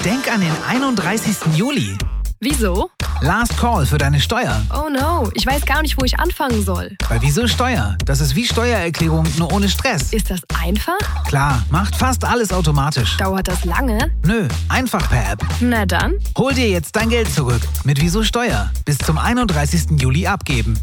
Denk an den 31. Juli. Wieso? Last Call für deine Steuer. Oh no, ich weiß gar nicht, wo ich anfangen soll. Bei Wieso Steuer? Das ist wie Steuererklärung, nur ohne Stress. Ist das einfach? Klar, macht fast alles automatisch. Dauert das lange? Nö, einfach per App. Na dann. Hol dir jetzt dein Geld zurück mit Wieso Steuer. Bis zum 31. Juli abgeben.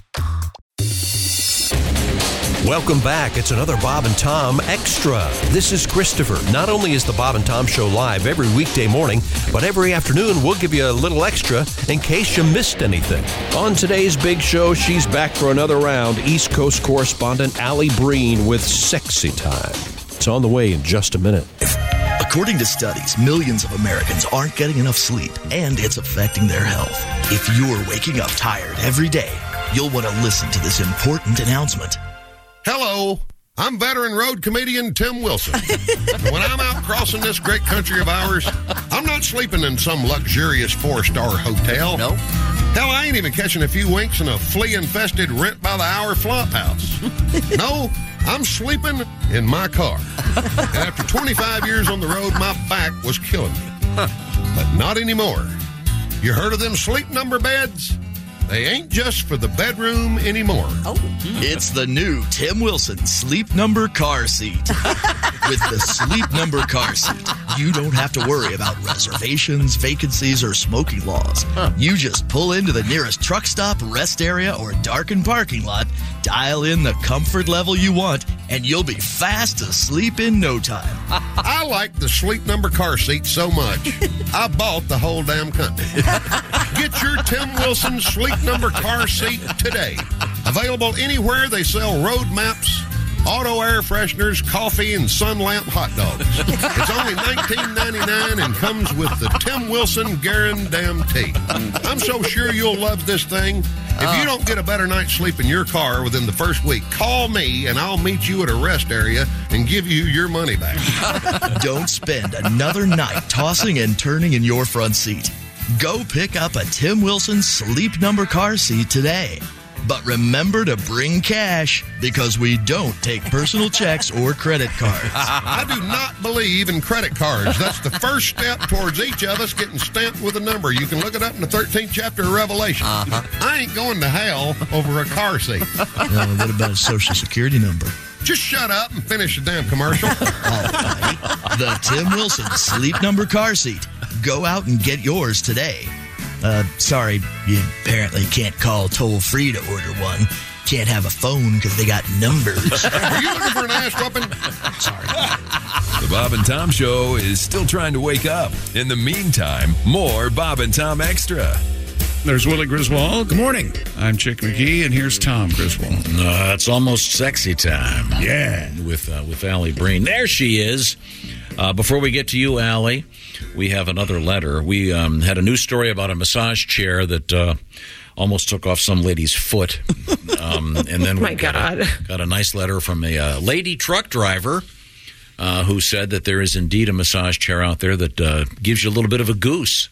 Welcome back. It's another Bob and Tom Extra. This is Christopher. Not only is the Bob and Tom Show live every weekday morning, but every afternoon we'll give you a little extra in case you missed anything. On today's big show, she's back for another round. East Coast correspondent Allie Breen with Sexy Time. It's on the way in just a minute. According to studies, millions of Americans aren't getting enough sleep, and it's affecting their health. If you're waking up tired every day, you'll want to listen to this important announcement. Hello, I'm veteran road comedian Tim Wilson. When I'm out crossing this great country of ours, I'm not sleeping in some luxurious 4-star hotel. No. Hell, I ain't even catching a few winks in a flea-infested rent-by-the-hour flop house. No, I'm sleeping in my car. And after 25 years on the road, my back was killing me. But not anymore. You heard of them sleep number beds? They ain't just for the bedroom anymore. It's the new Tim Wilson Sleep Number Car Seat. With the Sleep Number Car Seat, you don't have to worry about reservations, vacancies, or smoking laws. You just pull into the nearest truck stop, rest area, or darkened parking lot, dial in the comfort level you want, and you'll be fast asleep in no time. I like the Sleep Number car seat so much, I bought the whole damn company. Get your Tim Wilson Sleep Number car seat today. Available anywhere they sell road maps, auto air fresheners, coffee, and sun lamp hot dogs. It's only $19.99 and comes with the Tim Wilson guarantee. I'm so sure you'll love this thing. If you don't get a better night's sleep in your car within the first week, call me and I'll meet you at a rest area and give you your money back. Don't spend another night tossing and turning in your front seat. Go pick up a Tim Wilson Sleep Number car seat today. But remember to bring cash, because we don't take personal checks or credit cards. I do not believe in credit cards. That's the first step towards each of us getting stamped with a number. You can look it up in the 13th chapter of Revelation. I ain't going to hell over a car seat. What about a social security number? Just shut up and finish the damn commercial. All right. The Tim Wilson Sleep Number car seat. Go out and get yours today. Sorry, you apparently can't call toll-free to order one. Can't have a phone because they got numbers. Are you looking for an ass whooping? Sorry. The Bob and Tom Show is still trying to wake up. In the meantime, more Bob and Tom Extra. There's Willie Griswold. Good morning. I'm Chick McGee, and here's Tom Griswold. It's almost sexy time. Yeah. With Allie Breen. There she is. Before we get to you, Allie, we have another letter. We had a news story about a massage chair that almost took off some lady's foot. And then we got a nice letter from a lady truck driver who said that there is indeed a massage chair out there that gives you a little bit of a goose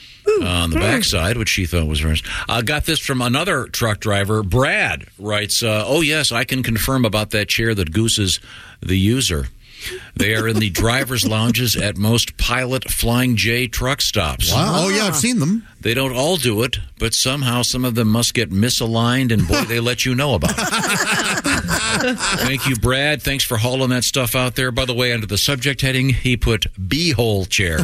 on the backside, which she thought was very nice. Got this from another truck driver. Brad writes, oh, yes, I can confirm about that chair that gooses the user. They are in the driver's lounges at most Pilot Flying J truck stops. Wow. Oh, yeah, I've seen them. They don't all do it, but somehow some of them must get misaligned, and boy, they let you know about it. Thank you, Brad. Thanks for hauling that stuff out there. By the way, under the subject heading, he put B-hole chairs.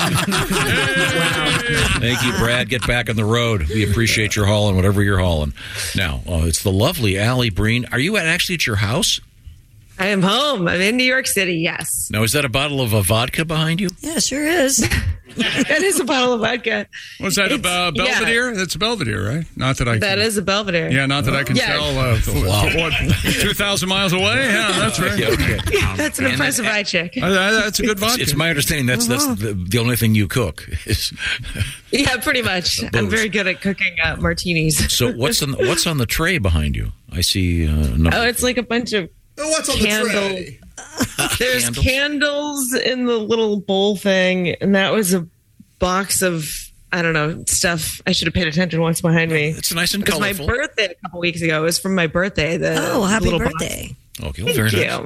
Thank you, Brad. Get back on the road. We appreciate your hauling, whatever you're hauling. Now, it's the lovely Allie Breen. Are you actually at your house? I am home. I'm in New York City, yes. Now, is that a bottle of vodka behind you? Yeah, sure is. That is a bottle of vodka. Was that a Belvedere? Yeah. That's a Belvedere, right? Not that I can... That is a Belvedere. Yeah, not that I can tell. What, 2,000 miles away? Yeah, that's right. Yeah, okay. That's an impressive eye check. That's a good vodka. It's my understanding that's the only thing you cook. Yeah, pretty much. I'm very good at cooking martinis. So what's on the tray behind you? I see... it's like a bunch of what's on the tray? There's candles in the little bowl thing, and that was a box of, I don't know, stuff. I should have paid attention what's behind me. It's nice and colorful. It was my birthday a couple weeks ago. It was from my birthday. Happy birthday. Box. Okay, well, very nice.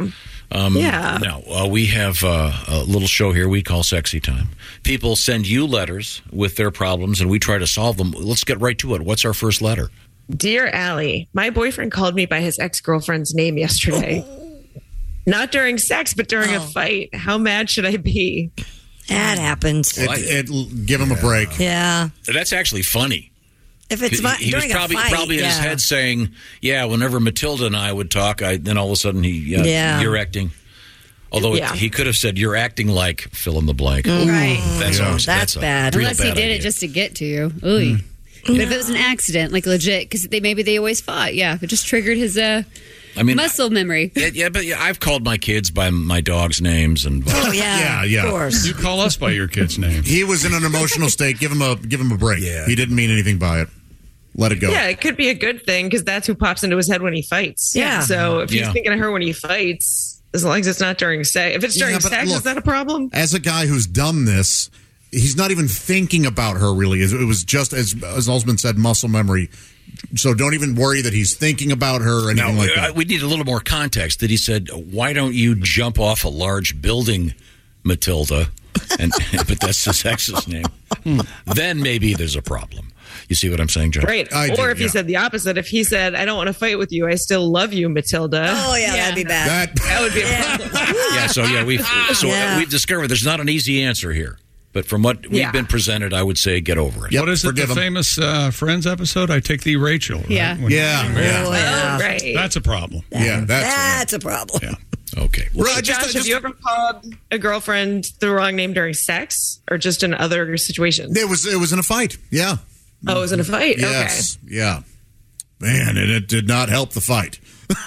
Now, we have a little show here we call Sexy Time. People send you letters with their problems, and we try to solve them. Let's get right to it. What's our first letter? Dear Allie, my boyfriend called me by his ex-girlfriend's name yesterday. Not during sex, but during a fight. How mad should I be? That happens. Give him a break. Yeah. That's actually funny. If it's he during was probably a fight, in his head saying, whenever Matilda and I would talk, then all of a sudden you're acting. Although he could have said, you're acting like fill in the blank. Right. That's bad. Unless he did idea. it just to get to you. Ooh. But if it was an accident, like legit, because maybe they always fought. Yeah, if it just triggered his muscle memory. But I've called my kids by my dog's names. And yeah. Of course. You call us by your kid's name. He was in an emotional state. Give him a break. Yeah. He didn't mean anything by it. Let it go. Yeah, it could be a good thing because that's who pops into his head when he fights. Yeah. So if he's thinking of her when he fights, as long as it's not during sex. If it's during sex, is that a problem? As a guy who's done this, he's not even thinking about her, really. It was just, as Osmond said, muscle memory. So don't even worry that he's thinking about her or anything like that. We need a little more context. That he said, why don't you jump off a large building, Matilda? But that's his ex's name. Then maybe there's a problem. You see what I'm saying, John? Right. Or if he said the opposite, if he said, I don't want to fight with you, I still love you, Matilda. Oh, yeah. That'd be bad. That would be a problem. We've discovered there's not an easy answer here. But from what we've been presented, I would say get over it. What is it, the famous Friends episode? I take thee, Rachel. Right? Yeah. Right. That's a problem. That's a problem. Yeah. Okay. Well, Josh, have you ever called a girlfriend the wrong name during sex or just in other situations? It was in a fight. Yeah. Oh, it was in a fight? Yes. Okay. Yeah. Man, and it did not help the fight.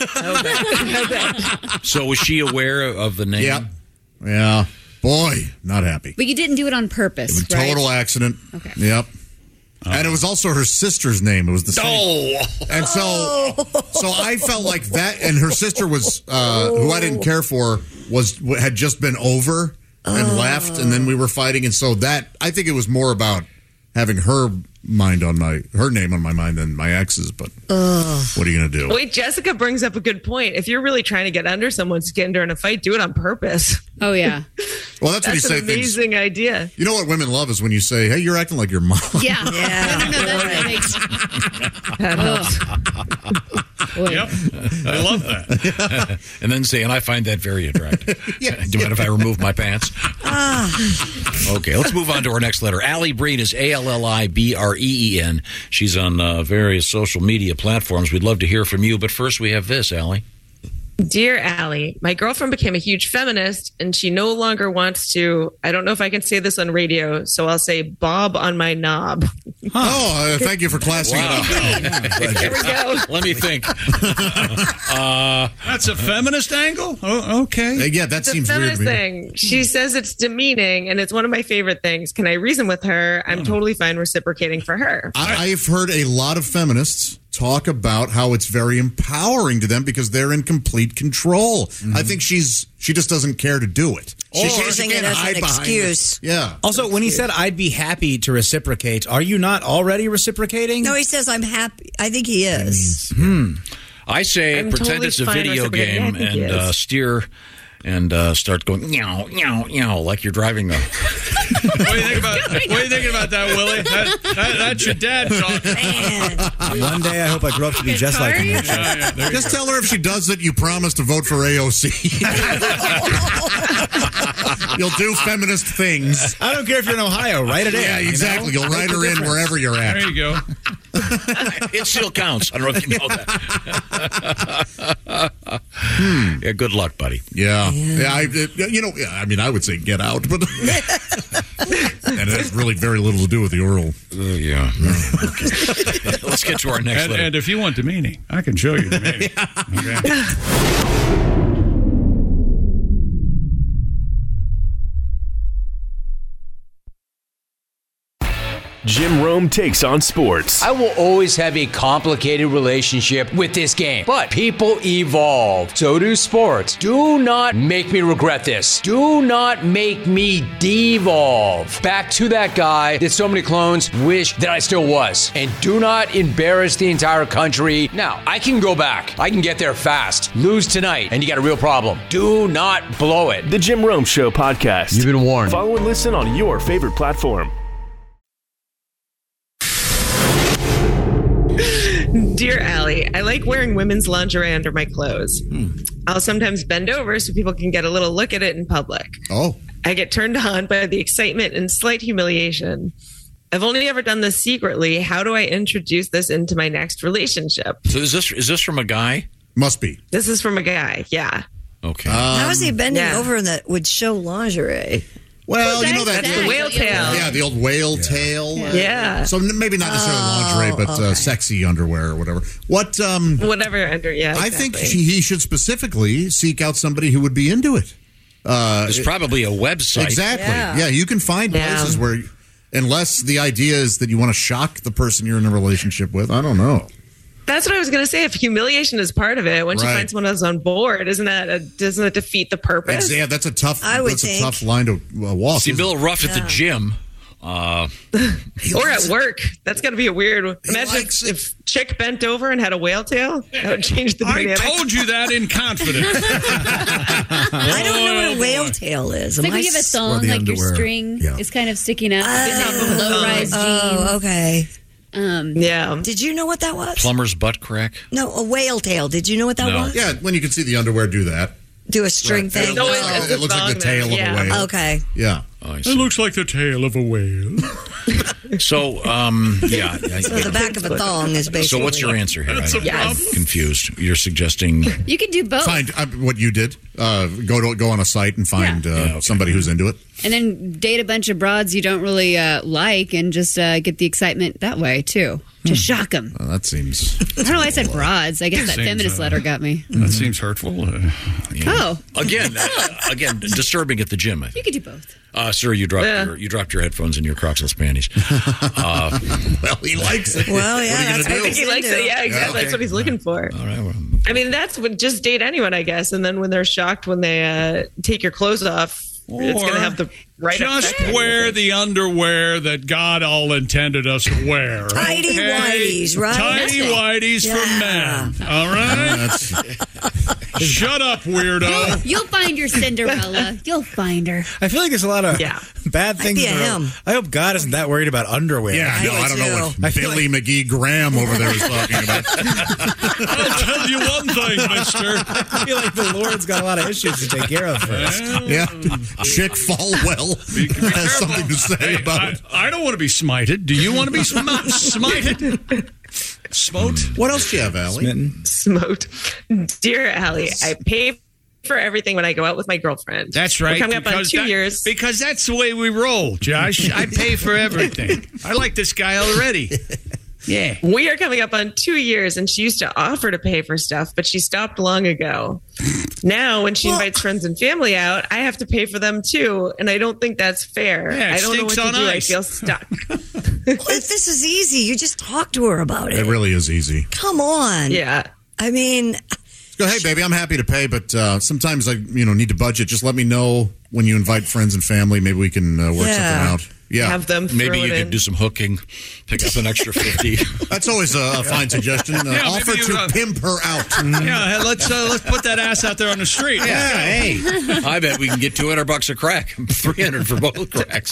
Okay. So was she aware of the name? Yep. Yeah. Boy, not happy. But you didn't do it on purpose, It was a total accident. Okay. Yep. And it was also her sister's name. It was the same. And so I felt like that, and her sister was, who I didn't care for, had just been over and left, and then we were fighting, and so that, I think it was more about having her name on my mind than my ex's, but what are you going to do? Wait, Jessica brings up a good point. If you're really trying to get under someone's skin during a fight, do it on purpose. Oh, yeah. Well, that's when you say an amazing idea. You know what women love is when you say, hey, you're acting like your mom. Yeah. No, that makes... That helps. Yep. I love that. And then say, and I find that very attractive. Do you mind if I remove my pants? Okay, let's move on to our next letter. Allie Breen is ALLIBREEN. She's on various social media platforms. We'd love to hear from you. But first, we have this, Allie. Dear Allie, my girlfriend became a huge feminist and she no longer wants to, I don't know if I can say this on radio, so I'll say bob on my knob. Oh, thank you for classing it up. Here we go. Let me think. That's a feminist angle? Oh, okay. Yeah, that It's seems a weird feminist to me. thing. She says it's demeaning and it's one of my favorite things. Can I reason with her? I'm totally fine reciprocating for her. I've heard a lot of feminists talk about how it's very empowering to them because they're in complete control. Mm-hmm. I think she just doesn't care to do it. She's using it as an excuse. Yeah. Also, when he said, I'd be happy to reciprocate, are you not already reciprocating? No, he says, I'm happy. I think he is. I say I'm pretend totally it's a fine video reciprocating. game I think he and is. steer and start going, meow, meow, meow, like you're driving a... What do you think about that, Willie? That's your dad talking. One day I hope I grow up to be just like him. Just tell her if she does it, you promise to vote for AOC. You'll do feminist things. I don't care if you're in Ohio. Write it in. Yeah, exactly. You'll write her in wherever you're at. There you go. It still counts. I don't know if you know that. Yeah, good luck, buddy. Yeah. I would say get out, but and it has really very little to do with the oral. Yeah. Okay. Let's get to our next letter. And if you want demeaning, I can show you demeaning. Okay. Jim Rome takes on sports. I will always have a complicated relationship with this game, but people evolve. So do sports. Do not make me regret this. Do not make me devolve back to that guy that so many clones wish that I still was. And do not embarrass the entire country. Now, I can go back. I can get there fast. Lose tonight, and you got a real problem. Do not blow it. The Jim Rome Show podcast. You've been warned. Follow and listen on your favorite platform. Dear Allie, I like wearing women's lingerie under my clothes. I'll sometimes bend over so people can get a little look at it in public. Oh. I get turned on by the excitement and slight humiliation. I've only ever done this secretly. How do I introduce this into my next relationship? So is this from a guy? Must be. This is from a guy, yeah. Okay. How is he bending over that would show lingerie? Well, you know that's the whale tail. Yeah, the old whale tail. Yeah. So maybe not necessarily lingerie, but sexy underwear or whatever. Whatever under, yeah. I think he should specifically seek out somebody who would be into it. There's probably a website. Exactly. Yeah, you can find places where, unless the idea is that you want to shock the person you're in a relationship with, I don't know. That's what I was going to say. If humiliation is part of it, once you find someone else on board, doesn't it defeat the purpose? Yeah, that's a tough. That's a tough line to walk. See, Bill Ruff at the gym. Or at work. That's got to be a weird. Imagine if chick bent over and had a whale tail. That would change the dynamic. I told you that in confidence. I don't know what a whale tail is. It's like when you have a thong, like your string is kind of sticking up. Low-rise jeans. Oh, okay. Yeah. Did you know what that was? Plumber's butt crack? No, a whale tail. Did you know what that was? Yeah, when you can see the underwear do that. Do a string thing. It looks like the tail of a whale. Okay. Yeah. It looks like the tail of a whale. So, yeah. So the back of a thong is basically. So what's your answer here? I'm confused. You're suggesting you can do both. Find what you did. Go on a site and find somebody who's into it. And then date a bunch of broads you don't really like and just get the excitement that way, too. To shock them. Well, that seems... I don't know why I said broads. I guess that feminist letter got me. That seems hurtful. Oh. Again, disturbing at the gym. You could do both. Sir, you dropped your headphones and your Crocs and panties. Well, he likes it. Well, yeah, I think he likes it. Yeah, exactly. Okay. That's what he's looking for. All right. Well, I mean, that's what just date anyone, I guess. And then when they're shocked when they take your clothes off, it's going to have the right just effect. wear the underwear that God all intended us to wear. Tidy whities, right? Tidy whities for men. All right? Shut up, weirdo. You'll find your Cinderella. You'll find her. I feel like there's a lot of bad things. Might be a him. I hope God isn't that worried about underwear. Yeah, no, I don't know what Billy McGee Graham over there is talking about. I'll tell you one thing, mister. I feel like the Lord's got a lot of issues to take care of first. Yeah. Chick Falwell has something to say about it. I don't want to be smited. Do you want to be smited? Smote? What else do you have, Allie? Smote. Dear Allie, I pay for everything when I go out with my girlfriend. That's right. We're coming up on 2 years. Because that's the way we roll, Josh. I pay for everything. I like this guy already. Yeah. We are coming up on 2 years, and she used to offer to pay for stuff, but she stopped long ago. Now, when she invites friends and family out, I have to pay for them too, and I don't think that's fair. Yeah, I don't know what to do. ice. I feel stuck. This is easy. You just talk to her about it. It really is easy. Come on. Yeah. I mean, go, hey, baby, I'm happy to pay, but sometimes I need to budget. Just let me know when you invite friends and family. Maybe we can work something out. Yeah. Have them maybe you could do some hooking, pick up an extra 50. That's always a fine suggestion. Offer to pimp her out. Yeah, let's put that ass out there on the street. Yeah, hey. I bet we can get $200 a crack. 300 for both cracks.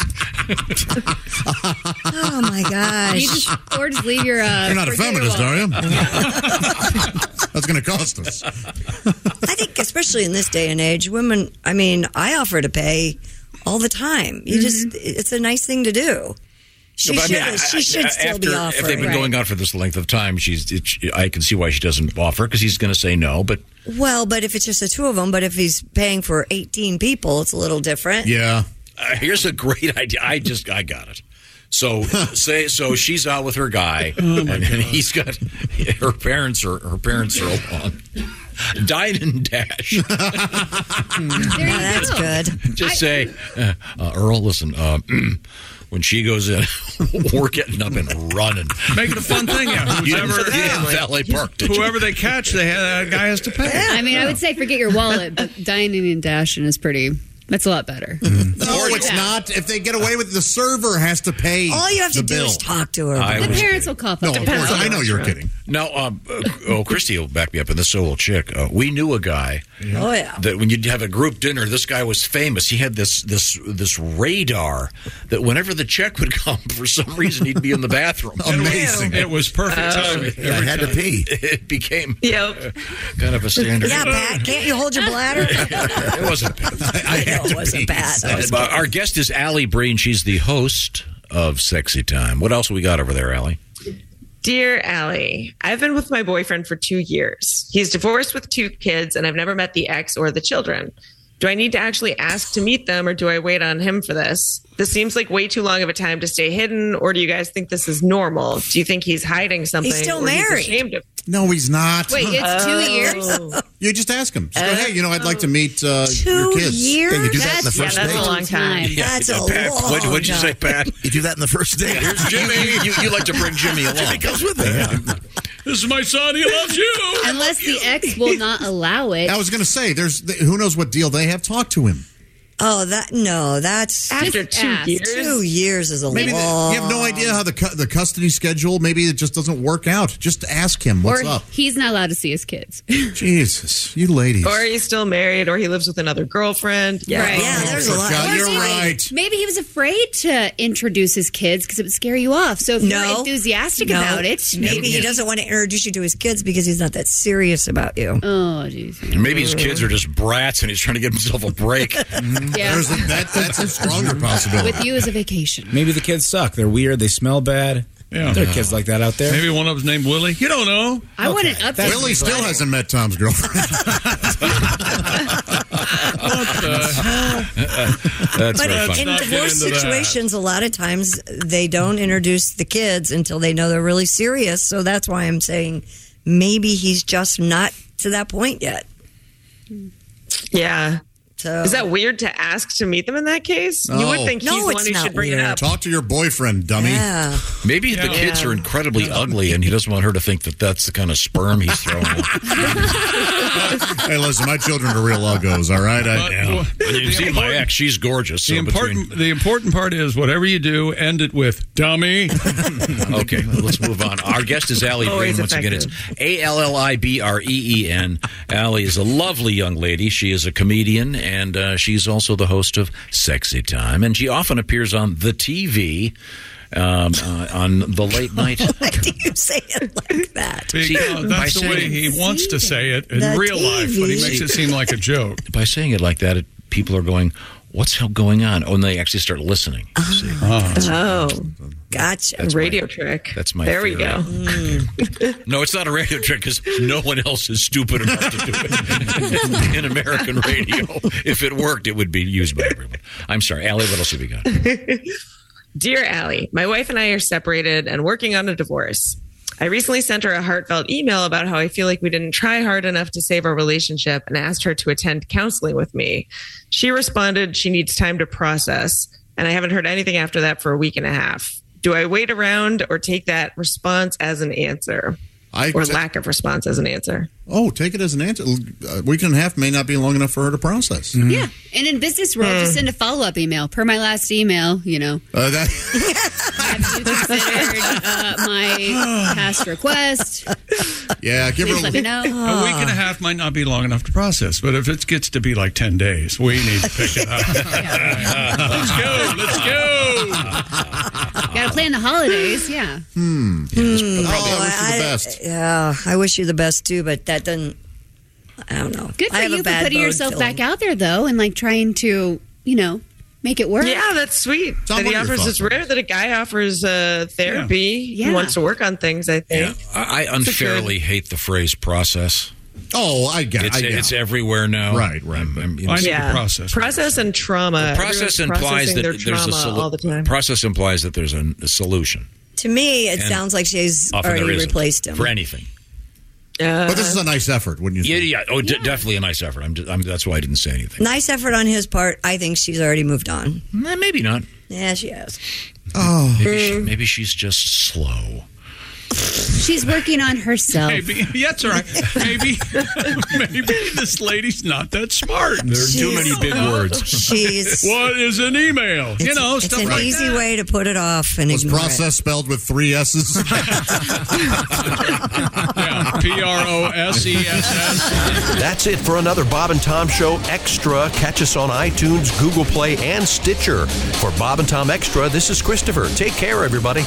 oh my gosh. Or just leave your You're not a feminist, are you? That's going to cost us. I think especially in this day and age, women, I mean, I offer to pay all the time. You just, it's a nice thing to do. She should still be offering. If they've been going out for this length of time, I can see why she doesn't offer, because he's going to say no. But if it's just the two of them, but if he's paying for 18 people, it's a little different. Yeah. Here's a great idea. I got it. So she's out with her guy, and he's got her parents are along. Dine and dash. That's good. Just say, Earl, listen, when she goes in, we're getting up and running. Make it a fun thing. Yeah. Valet park. Whoever they catch, that guy has to pay. I mean, I would say forget your wallet, but dining and dashing is pretty. That's a lot better. No, it's not. If they get away with it, the server has to pay. All you have to do is talk to her. The parents will cough up. No, of course, I know you're kidding. No, Christy will back me up, and this so will Chick. We knew a guy. Oh yeah. That when you'd have a group dinner, this guy was famous. He had this radar that whenever the check would come, for some reason he'd be in the bathroom. Amazing. It was perfect timing. I had to pee. It became kind of a standard. Yeah, Pat, can't you hold your bladder? It wasn't Pat. I know it wasn't Pat. Our guest is Allie Breen. She's the host of Sexy Time. What else we got over there, Allie? Dear Allie, I've been with my boyfriend for 2 years. He's divorced with 2 kids, and I've never met the ex or the children. Do I need to actually ask to meet them, or do I wait on him for this? This seems like way too long of a time to stay hidden, or do you guys think this is normal? Do you think he's hiding something? He's still or married. He's ashamed of? No, he's not. Wait, it's 2 years? You just ask him. Just go, hey, I'd like to meet your 2 kids. years? Yeah, you do that in the first that's date. a long time. That's a Pat, long what'd you time. say, Pat? You do that in the first date. Here's Jimmy. You like to bring Jimmy along. Jimmy comes with me. Yeah. This is my son. He loves you. Unless the ex will not allow it. I was going to say, who knows what deal they have. Talk to him. Oh, that's After Just 2 ask. years. 2 years is a Maybe long. you have no idea how the custody schedule. Maybe it just doesn't work out. Just ask him what's Or up. he's not allowed to see his kids. Jesus, you ladies. Or he's still married, or he lives with another girlfriend. Yeah, Right. Yeah, there's a lot. God, Or you're maybe- right. Maybe he was afraid to introduce his kids because it would scare you off. So if you're enthusiastic about it, maybe he doesn't want to introduce you to his kids because he's not that serious about you. Oh, jeez. Maybe his kids are just brats and he's trying to give himself a break. Yeah. That's a stronger possibility. With you as a vacation. Maybe the kids suck. They're weird. They smell bad. Yeah. There are kids like that out there. Maybe one of them's named Willie. You don't know. I want an update. Willie still hasn't met Tom's girlfriend. That's But very funny. in Let's not get divorce into that. situations, a lot of times they don't introduce the kids until they know they're really serious. So that's why I'm saying maybe he's just not to that point yet. Yeah. So Is that weird to ask to meet them in that case? You No. would think he's No, the it's one who not should bring it weird. up. Talk to your boyfriend, dummy. Yeah. Maybe the kids are incredibly ugly and he doesn't want her to think that that's the kind of sperm he's throwing out. Hey, listen, my children are real uggos, all right? When you've seen my ex, she's gorgeous. The important part is whatever you do, end it with dummy. Okay, let's move on. Our guest is Allie Breen. Always Once again, it's ALLIBREEN. Allie is a lovely young lady. She is a comedian, and she's also the host of Sexy Time. And she often appears on the TV, on the late night. Why do you say it like that? Because that's the way he wants to say it in The real life, but he TV. makes it seem like a joke. By saying it like that, people are going, what's going on? Oh, and they actually start listening. Oh, gotcha. That's radio trick. That's my There we theory. go. No, it's not a radio trick because no one else is stupid enough to do it in American radio. If it worked, it would be used by everyone. I'm sorry. Allie, what else have we got? Dear Allie, my wife and I are separated and working on a divorce. I recently sent her a heartfelt email about how I feel like we didn't try hard enough to save our relationship and asked her to attend counseling with me. She responded she needs time to process, and I haven't heard anything after that for a week and a half. Do I wait around or take that response as an answer? Or lack of response as an answer? Oh, take it as an answer. A week and a half may not be long enough for her to process. Yeah. And in business world, just send a follow-up email. Per my last email, Have you considered my past request? Yeah, give Please her let me know. A week and a half might not be long enough to process, but if it gets to be like 10 days, we need to pick it up. Let's go. Got to plan the holidays, yeah. I wish you the best too, but that doesn't. I don't know. Good for I have you a for bad putting bone yourself feeling. back out there, though, and trying to, make it work. Yeah, that's sweet. Tom, That he what are your offers. thoughts It's rare that a guy offers therapy. Yeah. He wants to work on things, I think. I unfairly hate the phrase process. Oh, I get it. It's everywhere now. Right. Process and trauma. Process Everyone's implies processing that their there's trauma all the time. process implies that there's a solution. To me, it And sounds like she's often there already isn't, replaced him for anything. But this is a nice effort, wouldn't you say? Yeah. Oh, definitely a nice effort. That's why I didn't say anything. Nice effort on his part. I think she's already moved on. Maybe not. Yeah, she has. Oh, maybe she's just slow. She's working on herself. Maybe. Yeah, that's all right. Maybe this lady's not that smart. There are too many big words. What is an email? It's stuff an like easy that. way to put it off and was ignore process spelled with 3 S's? Yeah, PROSESS. That's it for another Bob and Tom Show Extra. Catch us on iTunes, Google Play, and Stitcher. For Bob and Tom Extra, this is Christopher. Take care, everybody.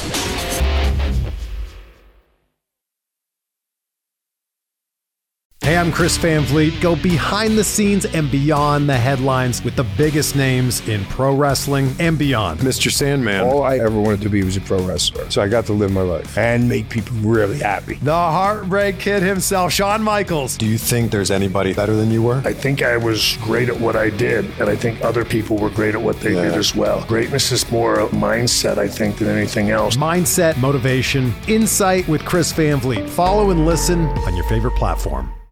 Hey, I'm Chris Van Vliet. Go behind the scenes and beyond the headlines with the biggest names in pro wrestling and beyond. Mr. Sandman. All I ever wanted to be was a pro wrestler. So I got to live my life and make people really happy. The Heartbreak Kid himself, Shawn Michaels. Do you think there's anybody better than you were? I think I was great at what I did, and I think other people were great at what they did as well. Greatness is more a mindset, I think, than anything else. Mindset, motivation, insight with Chris Van Vliet. Follow and listen on your favorite platform.